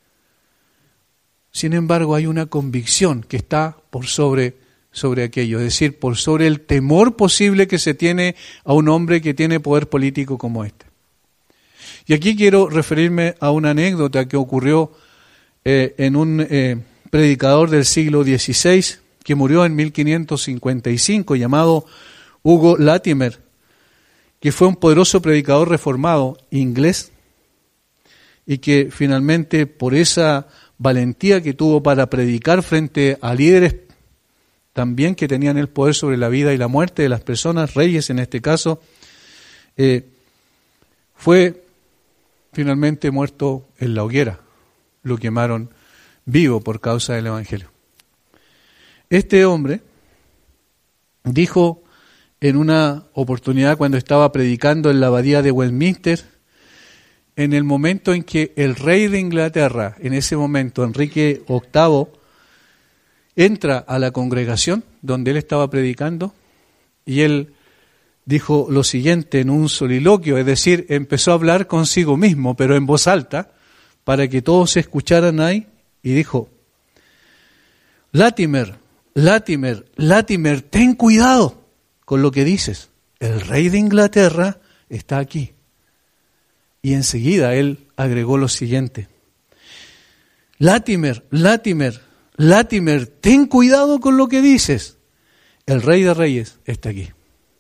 Sin embargo, hay una convicción que está por sobre, sobre aquello, es decir, por sobre el temor posible que se tiene a un hombre que tiene poder político como este. Y aquí quiero referirme a una anécdota que ocurrió eh, en un eh, predicador del siglo dieciséis que murió en mil quinientos cincuenta y cinco, llamado Hugo Latimer, que fue un poderoso predicador reformado inglés y que finalmente por esa valentía que tuvo para predicar frente a líderes también que tenían el poder sobre la vida y la muerte de las personas, reyes en este caso, eh, fue finalmente muerto en la hoguera. Lo quemaron vivo por causa del Evangelio. Este hombre dijo en una oportunidad cuando estaba predicando en la abadía de Westminster, en el momento en que el rey de Inglaterra, en ese momento Enrique octavo, entra a la congregación donde él estaba predicando, y él dijo lo siguiente en un soliloquio, es decir, empezó a hablar consigo mismo, pero en voz alta, para que todos se escucharan ahí, y dijo: Latimer, Latimer, Latimer, ten cuidado con lo que dices. El rey de Inglaterra está aquí. Y enseguida él agregó lo siguiente: Latimer, Latimer, Latimer, ten cuidado con lo que dices. El rey de reyes está aquí.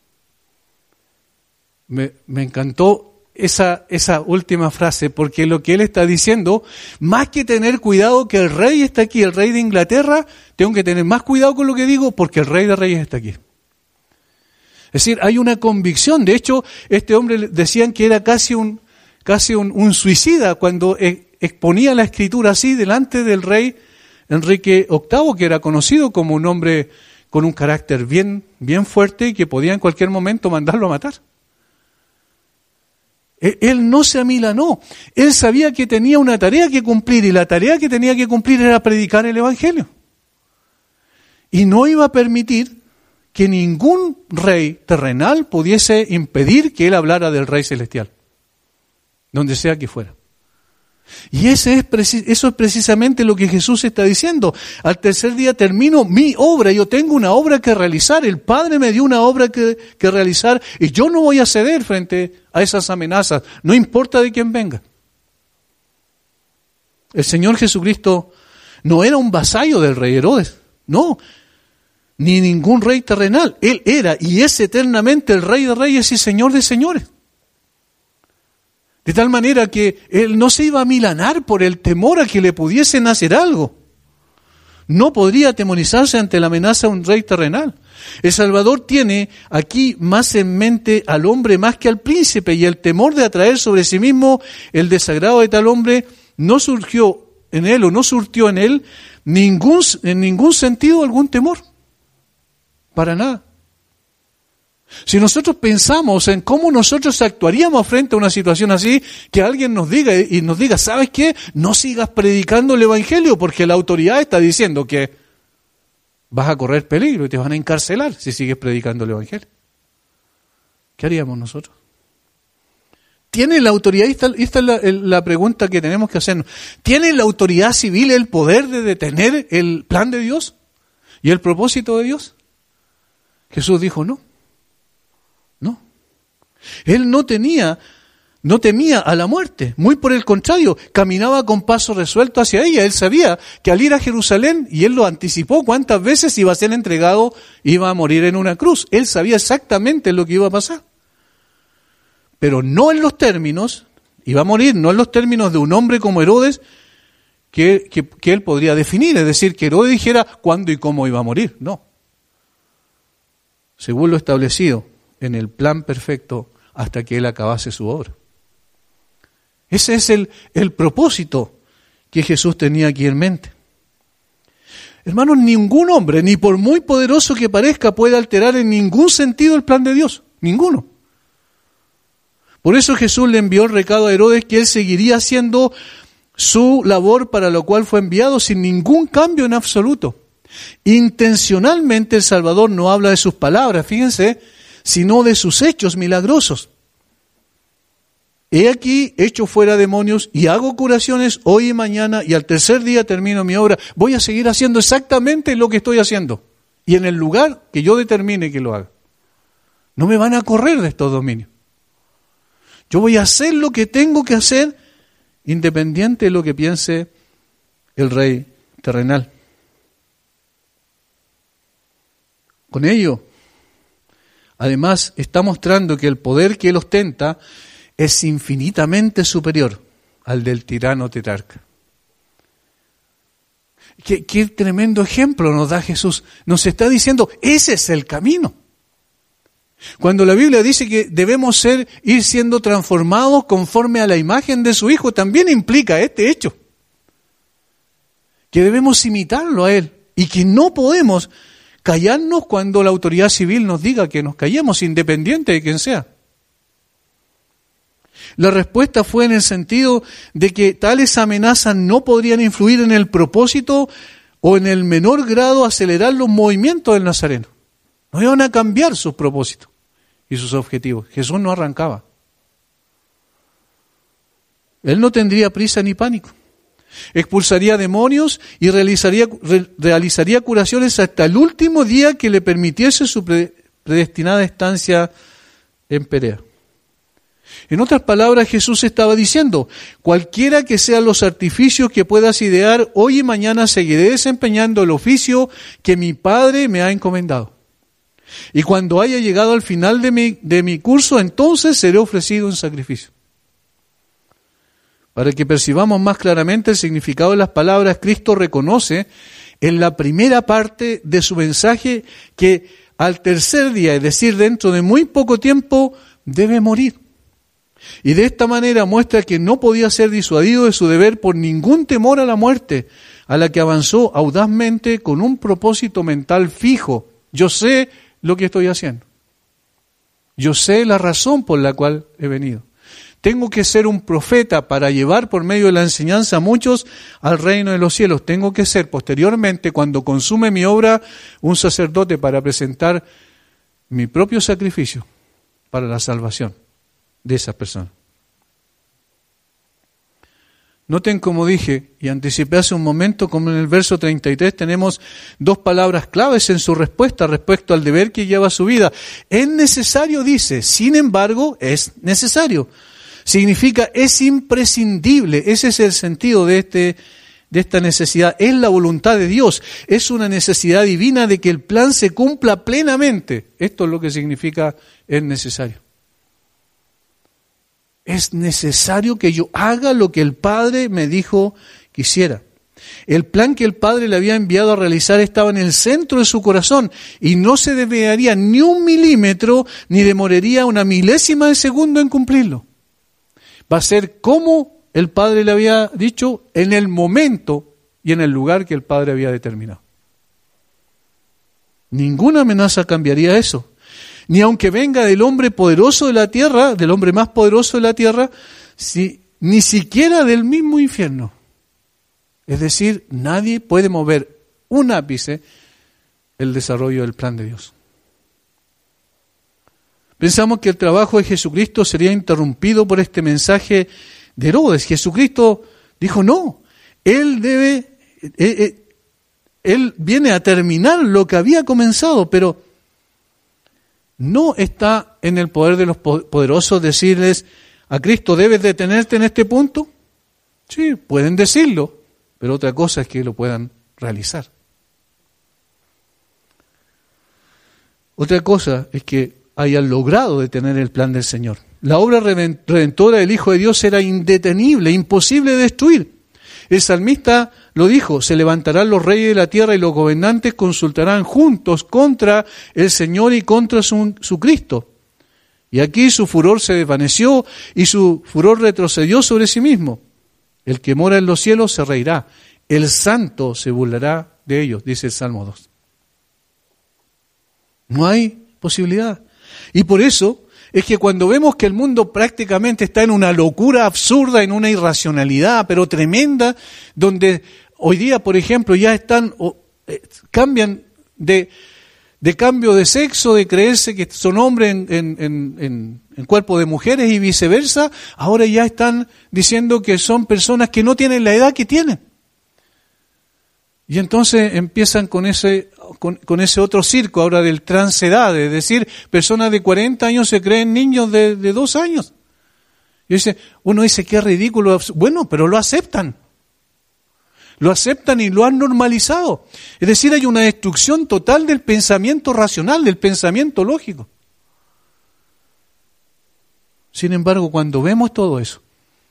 Me, me encantó esa, esa última frase, porque lo que él está diciendo, más que tener cuidado que el rey está aquí, el rey de Inglaterra, tengo que tener más cuidado con lo que digo porque el rey de reyes está aquí. Es decir, hay una convicción. De hecho, este hombre decían que era casi un, casi un, un suicida cuando exponía la escritura así delante del rey Enrique octavo, que era conocido como un hombre con un carácter bien, bien fuerte y que podía en cualquier momento mandarlo a matar. Él no se amilanó, él sabía que tenía una tarea que cumplir y la tarea que tenía que cumplir era predicar el Evangelio. Y no iba a permitir que ningún rey terrenal pudiese impedir que él hablara del Rey Celestial, donde sea que fuera. Y ese es preci- eso es precisamente lo que Jesús está diciendo. Al tercer día termino mi obra, yo tengo una obra que realizar, el Padre me dio una obra que, que realizar y yo no voy a ceder frente a esas amenazas, no importa de quién venga. El Señor Jesucristo no era un vasallo del rey Herodes, no, ni ningún rey terrenal. Él era y es eternamente el Rey de Reyes y Señor de Señores. De tal manera que él no se iba a amilanar por el temor a que le pudiesen hacer algo. No podría atemorizarse ante la amenaza de un rey terrenal. El Salvador tiene aquí más en mente al hombre más que al príncipe, y el temor de atraer sobre sí mismo el desagrado de tal hombre no surgió en él o no surtió en él ningún, en ningún sentido algún temor. Para nada. Si nosotros pensamos en cómo nosotros actuaríamos frente a una situación así, que alguien nos diga y nos diga, ¿sabes qué? No sigas predicando el Evangelio porque la autoridad está diciendo que vas a correr peligro y te van a encarcelar si sigues predicando el Evangelio. ¿Qué haríamos nosotros? ¿Tiene la autoridad, esta, esta es la, la pregunta que tenemos que hacernos, ¿tiene la autoridad civil el poder de detener el plan de Dios y el propósito de Dios? Jesús dijo no. No. Él no tenía, no temía a la muerte. Muy por el contrario, caminaba con paso resuelto hacia ella. Él sabía que al ir a Jerusalén, y él lo anticipó cuántas veces iba a ser entregado, iba a morir en una cruz. Él sabía exactamente lo que iba a pasar. Pero no en los términos, iba a morir, no en los términos de un hombre como Herodes, que, que, que él podría definir. Es decir, que Herodes dijera cuándo y cómo iba a morir. No. Según lo establecido en el plan perfecto hasta que él acabase su obra. Ese es el, el propósito que Jesús tenía aquí en mente. Hermanos, ningún hombre, ni por muy poderoso que parezca, puede alterar en ningún sentido el plan de Dios. Ninguno. Por eso Jesús le envió el recado a Herodes que él seguiría siendo su labor para lo cual fue enviado sin ningún cambio en absoluto. Intencionalmente el Salvador no habla de sus palabras, fíjense, sino de sus hechos milagrosos. He aquí, echo fuera demonios y hago curaciones hoy y mañana y al tercer día termino mi obra. Voy a seguir haciendo exactamente lo que estoy haciendo y en el lugar que yo determine que lo haga. No me van a correr de estos dominios. Yo voy a hacer lo que tengo que hacer independiente de lo que piense el rey terrenal. Con ello, además, está mostrando que el poder que él ostenta es infinitamente superior al del tirano tetrarca. Qué, qué tremendo ejemplo nos da Jesús. Nos está diciendo, ese es el camino. Cuando la Biblia dice que debemos ser, ir siendo transformados conforme a la imagen de su Hijo, también implica este hecho. Que debemos imitarlo a Él y que no podemos callarnos cuando la autoridad civil nos diga que nos callemos, independiente de quién sea. La respuesta fue en el sentido de que tales amenazas no podrían influir en el propósito o en el menor grado acelerar los movimientos del Nazareno. No iban a cambiar sus propósitos y sus objetivos. Jesús no arrancaba. Él no tendría prisa ni pánico. Expulsaría demonios y realizaría, re, realizaría curaciones hasta el último día que le permitiese su pre, predestinada estancia en Perea. En otras palabras, Jesús estaba diciendo, cualquiera que sean los artificios que puedas idear, hoy y mañana seguiré desempeñando el oficio que mi Padre me ha encomendado. Y cuando haya llegado al final de mi, de mi curso, entonces seré ofrecido en sacrificio. Para que percibamos más claramente el significado de las palabras, Cristo reconoce en la primera parte de su mensaje que al tercer día, es decir, dentro de muy poco tiempo, debe morir. Y de esta manera muestra que no podía ser disuadido de su deber por ningún temor a la muerte, a la que avanzó audazmente con un propósito mental fijo. Yo sé lo que estoy haciendo. Yo sé la razón por la cual he venido. Tengo que ser un profeta para llevar por medio de la enseñanza a muchos al reino de los cielos. Tengo que ser posteriormente, cuando consume mi obra, un sacerdote para presentar mi propio sacrificio para la salvación de esas personas. Noten como dije y anticipé hace un momento, como en el verso treinta y tres tenemos dos palabras claves en su respuesta respecto al deber que lleva su vida. Es necesario, dice, sin embargo, es necesario. Significa es imprescindible. Ese es el sentido de, este, de esta necesidad. Es la voluntad de Dios. Es una necesidad divina de que el plan se cumpla plenamente. Esto es lo que significa es necesario. Es necesario que yo haga lo que el Padre me dijo que hiciera. El plan que el Padre le había enviado a realizar estaba en el centro de su corazón y no se desviaría ni un milímetro ni demoraría una milésima de segundo en cumplirlo. Va a ser como el Padre le había dicho, en el momento y en el lugar que el Padre había determinado. Ninguna amenaza cambiaría eso. Ni aunque venga del hombre poderoso de la tierra, del hombre más poderoso de la tierra, si, ni siquiera del mismo infierno. Es decir, nadie puede mover un ápice el desarrollo del plan de Dios. Pensamos que el trabajo de Jesucristo sería interrumpido por este mensaje de Herodes. Jesucristo dijo no, Él debe, él, él, él viene a terminar lo que había comenzado, pero no está en el poder de los poderosos decirles a Cristo, ¿debes detenerte en este punto? Sí, pueden decirlo, pero otra cosa es que lo puedan realizar. Otra cosa es que hayan logrado detener el plan del Señor. La obra redentora del Hijo de Dios era indetenible, imposible de destruir. El salmista lo dijo, se levantarán los reyes de la tierra y los gobernantes consultarán juntos contra el Señor y contra su, su Cristo. Y aquí su furor se desvaneció y su furor retrocedió sobre sí mismo. El que mora en los cielos se reirá, el santo se burlará de ellos, dice el Salmo dos. No hay posibilidad. Y por eso es que cuando vemos que el mundo prácticamente está en una locura absurda, en una irracionalidad, pero tremenda, donde hoy día, por ejemplo, ya están, o, eh, cambian de, de cambio de sexo, de creerse que son hombres en, en, en, en, en cuerpo de mujeres y viceversa, ahora ya están diciendo que son personas que no tienen la edad que tienen. Y entonces empiezan con ese, con, con ese otro circo ahora del transedad, es decir, personas de cuarenta años se creen niños de, de dos años. Y dice, uno dice, qué ridículo. Bueno, pero lo aceptan. Lo aceptan y lo han normalizado. Es decir, hay una destrucción total del pensamiento racional, del pensamiento lógico. Sin embargo, cuando vemos todo eso,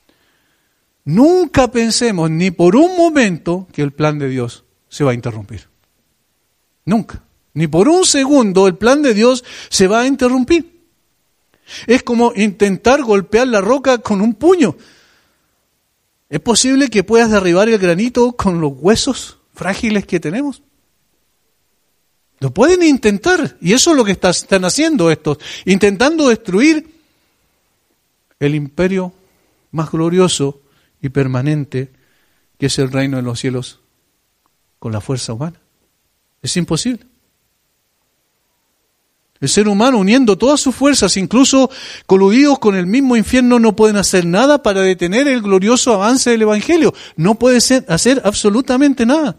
nunca pensemos ni por un momento que el plan de Dios se va a interrumpir. Nunca. Ni por un segundo el plan de Dios se va a interrumpir. Es como intentar golpear la roca con un puño. ¿Es posible que puedas derribar el granito con los huesos frágiles que tenemos? Lo pueden intentar, y eso es lo que están haciendo estos, intentando destruir el imperio más glorioso y permanente que es el reino de los cielos con la fuerza humana. Es imposible. El ser humano, uniendo todas sus fuerzas, incluso coludidos con el mismo infierno, no pueden hacer nada para detener el glorioso avance del Evangelio. No pueden hacer absolutamente nada.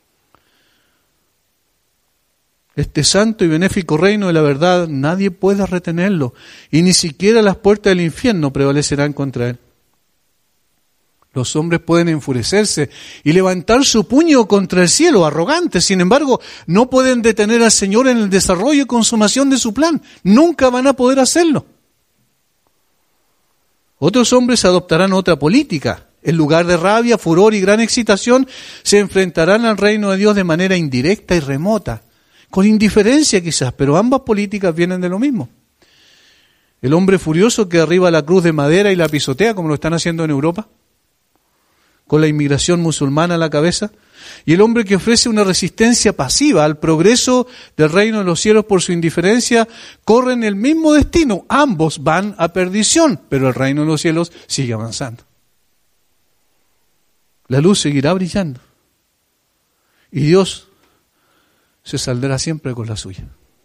Este santo y benéfico reino de la verdad, nadie puede retenerlo, y ni siquiera las puertas del infierno prevalecerán contra él. Los hombres pueden enfurecerse y levantar su puño contra el cielo, arrogantes. Sin embargo, no pueden detener al Señor en el desarrollo y consumación de su plan. Nunca van a poder hacerlo. Otros hombres adoptarán otra política. En lugar de rabia, furor y gran excitación, se enfrentarán al reino de Dios de manera indirecta y remota. Con indiferencia quizás, pero ambas políticas vienen de lo mismo. El hombre furioso que derriba la cruz de madera y la pisotea, como lo están haciendo en Europa, con la inmigración musulmana a la cabeza, y el hombre que ofrece una resistencia pasiva al progreso del reino de los cielos por su indiferencia, corren el mismo destino. Ambos van a perdición, pero el reino de los cielos sigue avanzando. La luz seguirá brillando, y Dios se saldrá siempre con la suya.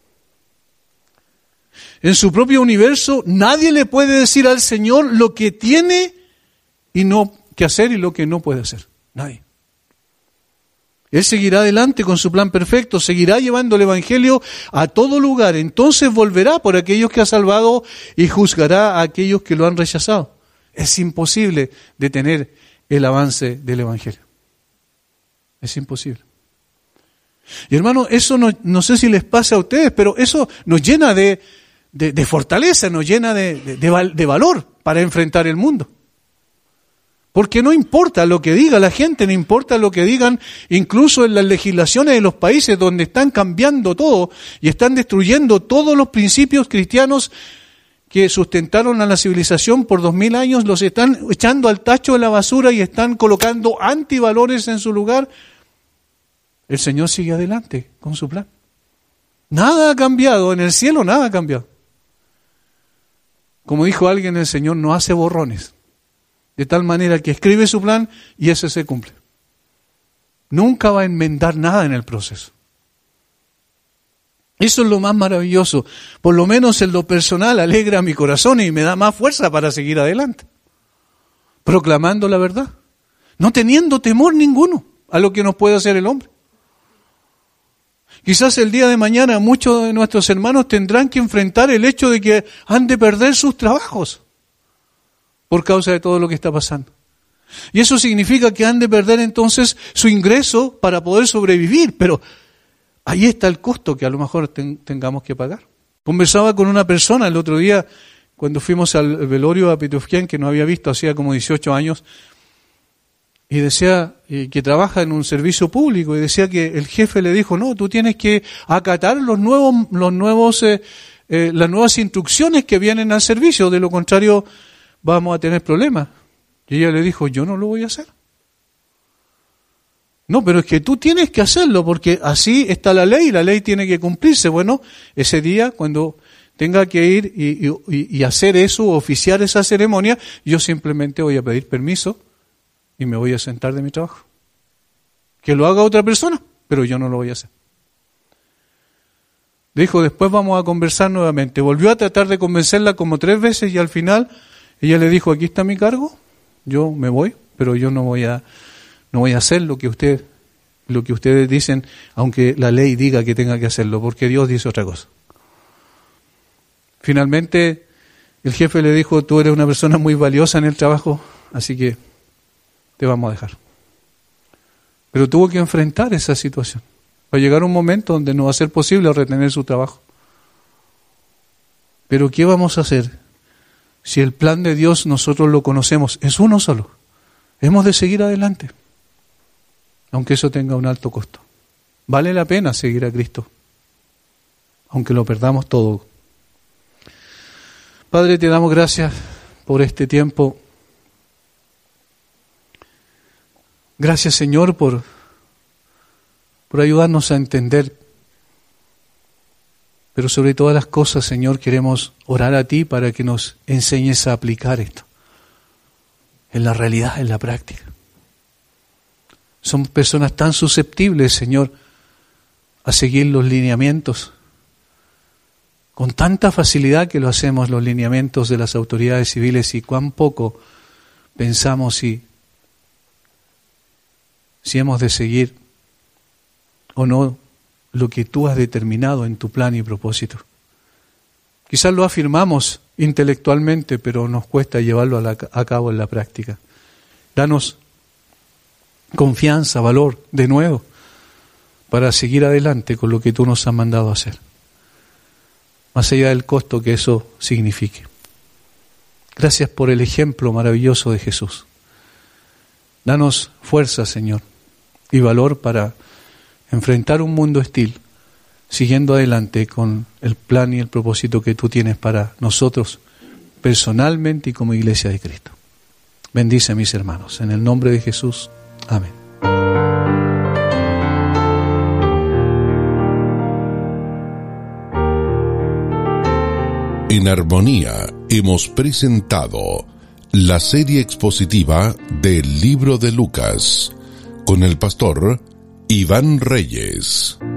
En su propio universo, nadie le puede decir al Señor lo que tiene y no que hacer y lo que no puede hacer. Nadie. Él seguirá adelante con su plan perfecto, seguirá llevando el Evangelio a todo lugar. Entonces volverá por aquellos que ha salvado y juzgará a aquellos que lo han rechazado. Es imposible detener el avance del Evangelio. Es imposible. Y hermano, eso no, no sé si les pasa a ustedes, pero eso nos llena de, de, de fortaleza, nos llena de, de, de, de valor para enfrentar el mundo. Porque no importa lo que diga la gente, no importa lo que digan, incluso en las legislaciones de los países donde están cambiando todo y están destruyendo todos los principios cristianos que sustentaron a la civilización por dos mil años, los están echando al tacho de la basura y están colocando antivalores en su lugar. El Señor sigue adelante con su plan. Nada ha cambiado, en el cielo nada ha cambiado. Como dijo alguien, el Señor no hace borrones. De tal manera que escribe su plan y ese se cumple. Nunca va a enmendar nada en el proceso. Eso es lo más maravilloso. Por lo menos en lo personal alegra mi corazón y me da más fuerza para seguir adelante. Proclamando la verdad. No teniendo temor ninguno a lo que nos puede hacer el hombre. Quizás el día de mañana muchos de nuestros hermanos tendrán que enfrentar el hecho de que han de perder sus trabajos por causa de todo lo que está pasando. Y eso significa que han de perder entonces su ingreso para poder sobrevivir, pero ahí está el costo que a lo mejor ten, tengamos que pagar. Conversaba con una persona el otro día cuando fuimos al velorio a Pitufquián, que no había visto hacía como dieciocho años, y decía eh, que trabaja en un servicio público, y decía que el jefe le dijo, no, tú tienes que acatar los nuevos, los nuevos, eh, eh, las nuevas instrucciones que vienen al servicio, de lo contrario vamos a tener problemas. Y ella le dijo, yo no lo voy a hacer. No, pero es que tú tienes que hacerlo, porque así está la ley, la ley tiene que cumplirse. Bueno, ese día, cuando tenga que ir y, y, y hacer eso, oficiar esa ceremonia, yo simplemente voy a pedir permiso y me voy a sentar de mi trabajo. Que lo haga otra persona, pero yo no lo voy a hacer. Dijo, después vamos a conversar nuevamente. Volvió a tratar de convencerla como tres veces y al final ella le dijo, aquí está mi cargo, yo me voy, pero yo no voy a, no voy a hacer lo que usted, lo que ustedes dicen, aunque la ley diga que tenga que hacerlo, porque Dios dice otra cosa. Finalmente, el jefe le dijo, tú eres una persona muy valiosa en el trabajo, así que te vamos a dejar. Pero tuvo que enfrentar esa situación. Va a llegar un momento donde no va a ser posible retener su trabajo. Pero ¿qué vamos a hacer? Si el plan de Dios nosotros lo conocemos, es uno solo. Hemos de seguir adelante, aunque eso tenga un alto costo. Vale la pena seguir a Cristo, aunque lo perdamos todo. Padre, te damos gracias por este tiempo. Gracias, Señor, por, por ayudarnos a entender. Pero sobre todas las cosas, Señor, queremos orar a ti para que nos enseñes a aplicar esto en la realidad, en la práctica. Somos personas tan susceptibles, Señor, a seguir los lineamientos. Con tanta facilidad que lo hacemos, los lineamientos de las autoridades civiles, y cuán poco pensamos si, si hemos de seguir o no lo que tú has determinado en tu plan y propósito. Quizás lo afirmamos intelectualmente, pero nos cuesta llevarlo a, la, a cabo en la práctica. Danos confianza, valor, de nuevo, para seguir adelante con lo que tú nos has mandado a hacer, más allá del costo que eso signifique. Gracias por el ejemplo maravilloso de Jesús. Danos fuerza, Señor, y valor para enfrentar un mundo hostil, siguiendo adelante con el plan y el propósito que tú tienes para nosotros, personalmente y como Iglesia de Cristo. Bendice a mis hermanos. En el nombre de Jesús. Amén. En Armonía hemos presentado la serie expositiva del Libro de Lucas con el pastor Iván Reyes.